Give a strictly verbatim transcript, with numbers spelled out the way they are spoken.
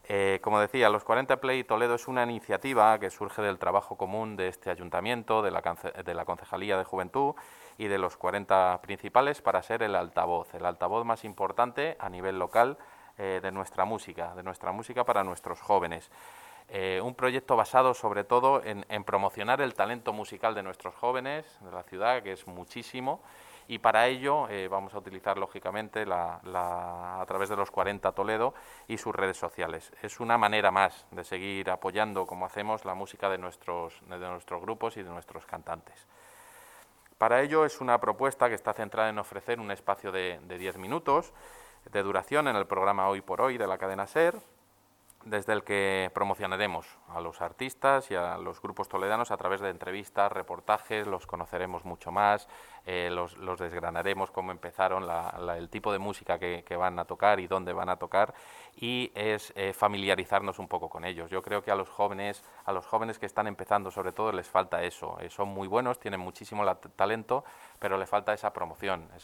Eh, como decía, los cuarenta Play Toledo es una iniciativa que surge del trabajo común de este ayuntamiento, de la, de la Concejalía de Juventud y de los cuarenta principales para ser el altavoz, el altavoz más importante a nivel local eh, de nuestra música, de nuestra música para nuestros jóvenes. Eh, un proyecto basado sobre todo en, en promocionar el talento musical de nuestros jóvenes de la ciudad, que es muchísimo, y para ello eh, vamos a utilizar lógicamente la, la, a través de los cuarenta Toledo y sus redes sociales. Es una manera más de seguir apoyando, como hacemos, la música de nuestros, de nuestros grupos y de nuestros cantantes. Para ello es una propuesta que está centrada en ofrecer un espacio de, de diez minutos de duración en el programa Hoy por Hoy de la cadena SER, desde el que promocionaremos a los artistas y a los grupos toledanos a través de entrevistas, reportajes, los conoceremos mucho más, eh, los, los desgranaremos cómo empezaron, la, la, el tipo de música que, que van a tocar y dónde van a tocar, y es eh, familiarizarnos un poco con ellos. Yo creo que a los jóvenes, a los jóvenes que están empezando sobre todo les falta eso, eh, son muy buenos, tienen muchísimo la, talento, pero le falta esa promoción, esa